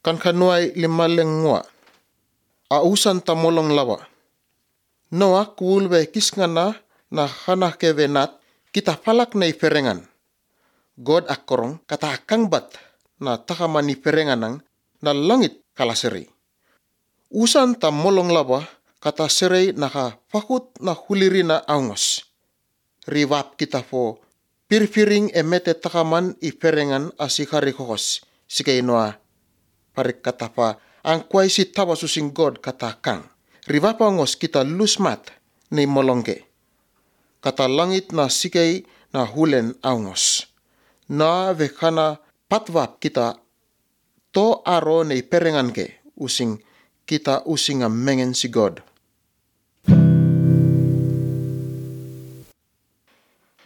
kan kanuai limalengwa. Ausan tamolong lawa. Noa kuulwe kisngana na hana kevenat kita falak na iperengan. God akorong kata akang bat na takamani perenganang na langit kalaseri. Usan tamolong lawa kata serei naka fakut na hulirina aungos. Rivap kita fo pirpiring emete takaman iperengan asikari kokos. Sikay noa parik kata pa ang kway si tawa susing God kata kang. Rivapa ngos kita lusmat ni molongke. Kata langit na sikay na hulen aungos. Na vekana patvap kita to aro ni perengan ke using kita using mengen si God.